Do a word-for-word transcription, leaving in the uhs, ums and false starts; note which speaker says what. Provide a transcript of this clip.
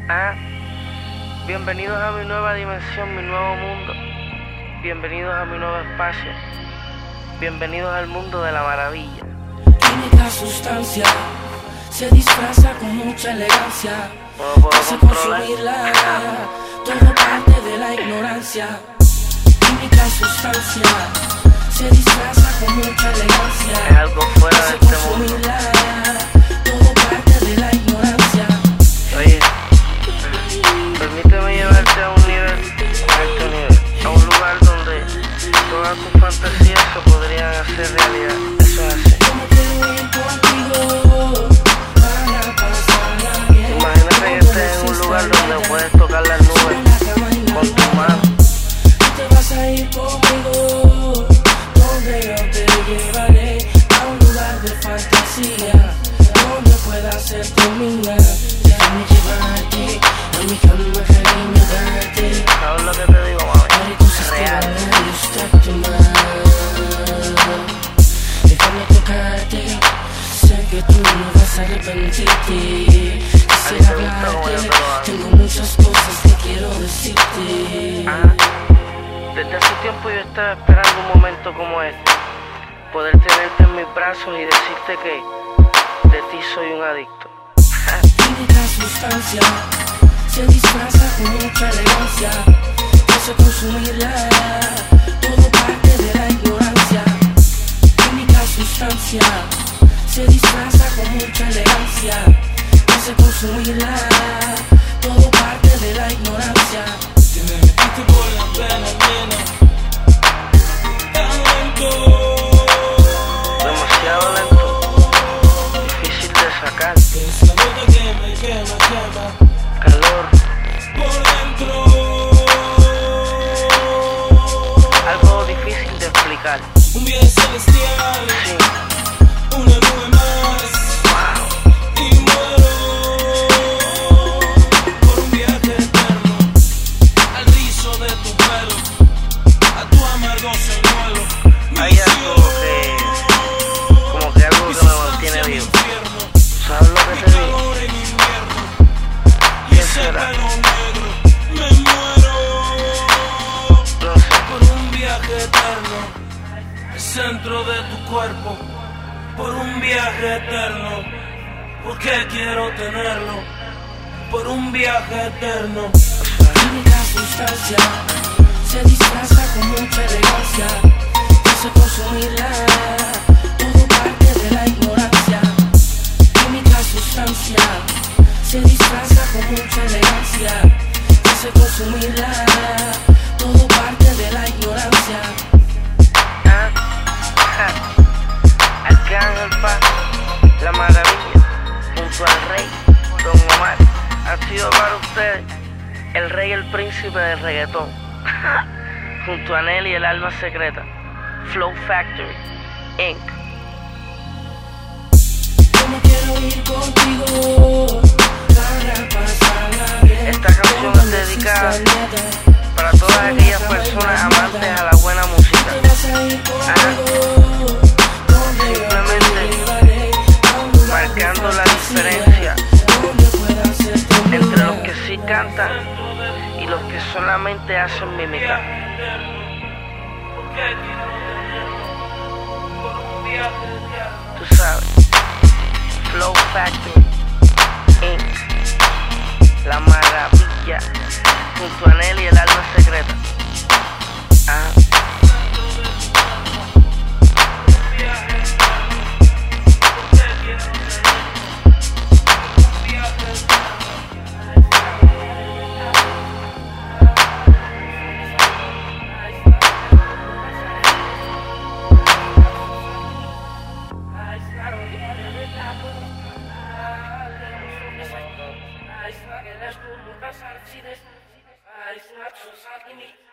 Speaker 1: Ah, bienvenidos a mi nueva dimensión, mi nuevo mundo. Bienvenidos a mi nuevo espacio. Bienvenidos al mundo de la maravilla.
Speaker 2: Química sustancia se disfraza con mucha elegancia.
Speaker 1: No puedo
Speaker 2: Hace
Speaker 1: controlar.
Speaker 2: consumirla, todo parte de la ignorancia. Química sustancia se disfraza con mucha elegancia.
Speaker 1: Es algo fuera de
Speaker 2: Hace
Speaker 1: este mundo.
Speaker 2: consumirla, todo parte de la ignorancia.
Speaker 1: Oye, permíteme llevarte a un nivel, a este nivel, a un lugar donde todas tus fantasías se podrían hacer realidad. Eso es así.
Speaker 2: Como quiero ir contigo para pasarla bien.
Speaker 1: Imagínate que estés en un lugar donde puedes tocar las nubes con tu mano.
Speaker 2: Te vas a ir conmigo, donde yo te llevaré a un lugar de fantasía, donde puedas ser tu mía. Déjame llevarte a mi cama, cariño, darte.
Speaker 1: ¿Sabes lo que te digo, mami?
Speaker 2: Haré tu sistema
Speaker 1: Real.
Speaker 2: nervioso activar. Déjame tocarte, sé que tú no vas a arrepentirte. Quisiera hablarte, tengo muchas cosas que quiero decirte.
Speaker 1: Ah, desde hace tiempo yo estaba esperando un momento como este, poder tenerte en mis brazos y decirte que de ti soy un adicto.
Speaker 2: Química sustancia se disfraza con mucha elegancia. Hace consumirla, todo parte de la ignorancia. Química sustancia se disfraza con mucha elegancia. Hace consumirla, todo parte de la ignorancia.
Speaker 3: Te me metiste por la pena, nena. Tan lento,
Speaker 1: Demasiado lento, difícil de sacar,
Speaker 3: es la gota que me quema, quema
Speaker 1: calor,
Speaker 3: por dentro.
Speaker 1: algo difícil de explicar.
Speaker 3: Un viaje celestial,
Speaker 1: Sí,
Speaker 3: una nube más,
Speaker 1: wow,
Speaker 3: y muero por un viaje eterno, al rizo de tu pelo, a tu amargo señuelo.
Speaker 1: hay algo que, como que algo que me mantiene vivo. ¿Sabes lo que te digo?
Speaker 3: Calor en invierno, y
Speaker 1: ¿Qué
Speaker 3: ese
Speaker 1: será?
Speaker 3: pelo negro, me muero
Speaker 1: No sé,
Speaker 3: por un viaje eterno, el centro de tu cuerpo, por un viaje eterno, porque quiero tenerlo, por un viaje eterno.
Speaker 2: Química sustancia se disfraza con mucha elegancia. Hace consumirla, todo parte de la ignorancia. Química sustancia se disfraza con mucha elegancia. Hace consumirla, todo parte de la ignorancia.
Speaker 1: ah, ja, Arcángel Paz, la maravilla, junto al rey, Don Omar, ha sido para ustedes el rey y el príncipe del reggaetón, junto a Nelly, el alma secreta, Flow Factory, incorporated.
Speaker 2: Como quiero ir contigo para pasarla bien.
Speaker 1: Esta canción es dedicada para todas aquellas personas amantes a la buena música.
Speaker 2: Te vas a ir conmigo, donde yo te llevaré a un lugar de
Speaker 1: Marcando la
Speaker 2: fantasía,
Speaker 1: diferencia
Speaker 2: donde puedas ser tu
Speaker 1: entre
Speaker 2: mía.
Speaker 1: los que sí cantan y los que solamente hacen mímica. Tú sabes, Flow Factory, incorporated. La maravilla, junto a Nelly, el alma secreta. Ah.
Speaker 2: It's not so sad to me.